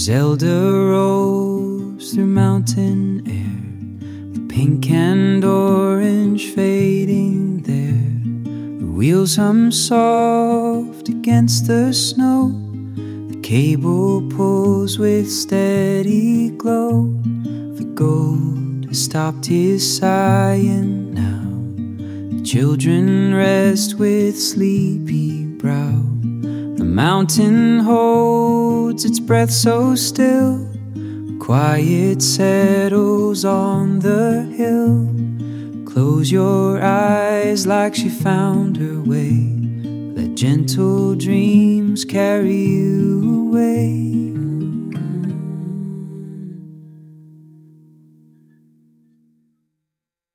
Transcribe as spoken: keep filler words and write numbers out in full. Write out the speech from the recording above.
Zelda rolls through mountain air, the pink and orange fading there. The wheels hum soft against the snow, the cable pulls with steady glow. The gold has stopped his sighing now, the children rest with sleepy brow. The mountain holds its breath so still, quiet settles on the hill. Close your eyes like she found her way, let gentle dreams carry you away.